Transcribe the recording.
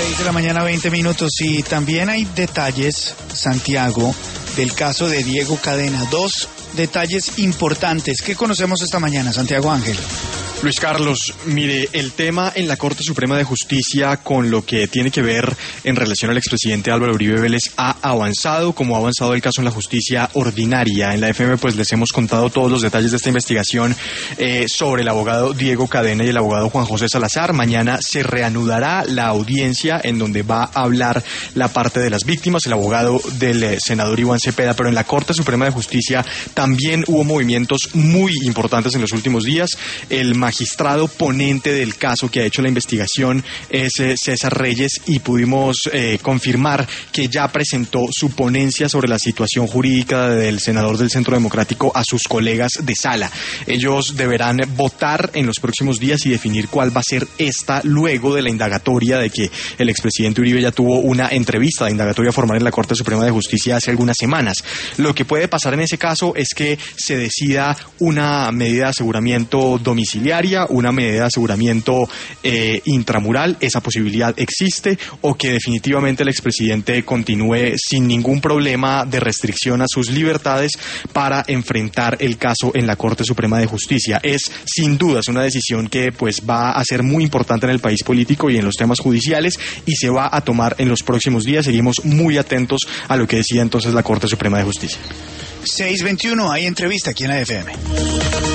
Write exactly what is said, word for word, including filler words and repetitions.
seis de la mañana, veinte minutos. Y también hay detalles, Santiago, del caso de Diego Cadena. Dos detalles importantes. ¿Qué conocemos esta mañana, Santiago Ángel? Luis Carlos, mire, el tema en la Corte Suprema de Justicia con lo que tiene que ver en relación al expresidente Álvaro Uribe Vélez ha avanzado, como ha avanzado el caso en la justicia ordinaria. En la F M pues les hemos contado todos los detalles de esta investigación eh, sobre el abogado Diego Cadena y el abogado Juan José Salazar. Mañana se reanudará la audiencia en donde va a hablar la parte de las víctimas, el abogado del eh, senador Iván Cepeda, pero en la Corte Suprema de Justicia también hubo movimientos muy importantes en los últimos días. El magistrado ponente del caso que ha hecho la investigación es eh, César Reyes, y pudimos eh, confirmar que ya presentó su ponencia sobre la situación jurídica del senador del Centro Democrático a sus colegas de sala. Ellos deberán votar en los próximos días y definir cuál va a ser esta luego de la indagatoria de que el expresidente Uribe ya tuvo una entrevista de indagatoria formal en la Corte Suprema de Justicia hace algunas semanas. Lo que puede pasar en ese caso es que se decida una medida de aseguramiento domiciliaria, una medida de aseguramiento eh, intramural, esa posibilidad existe, o que definitivamente el expresidente continúe sin ningún problema de restricción a sus libertades para enfrentar el caso en la Corte Suprema de Justicia. Es sin dudas una decisión que pues va a ser muy importante en el país político y en los temas judiciales, y se va a tomar en los próximos días. Seguimos muy atentos a lo que decida entonces la Corte Suprema de Justicia. seis veintiuno, hay entrevista aquí en la F M.